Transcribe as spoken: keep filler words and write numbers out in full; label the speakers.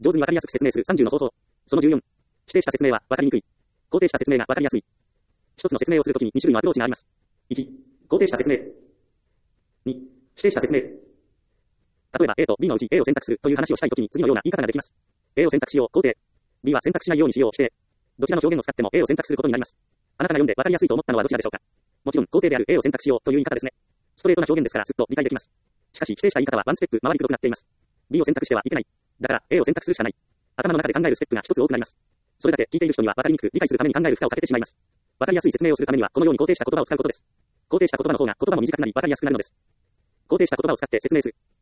Speaker 1: 上手にわかりやすく説明するさんじゅうの方法。そのじゅうよん。否定した説明はわかりにくい。肯定した説明がわかりやすい。一つの説明をするときにに種類のアプローチがあります。いち、肯定した説明。に、否定した説明。例えば A と B のうち A を選択するという話をしたいときに次のような言い方ができます。A を選択しよう、肯定。B は選択しないようにしよう、否定。どちらの表現を使っても A を選択することになります。あなたが読んでわかりやすいと思ったのはどちらでしょうか。もちろん肯定である A を選択しようという言い方ですね。ストレートな表現ですからすっと理解できます。しかし否定した言い方はワンステップ回りくどくなっています。B を選択してはいけない。だから A を選択するしかない。頭の中で考えるステップが一つ多くなります。それだけ聞いている人には分かりにくく理解するために考える負荷をかけてしまいます。分かりやすい説明をするためにはこのように肯定した言葉を使うことです。肯定した言葉の方が言葉も短くなり分かりやすくなるのです。肯定した言葉を使って説明する。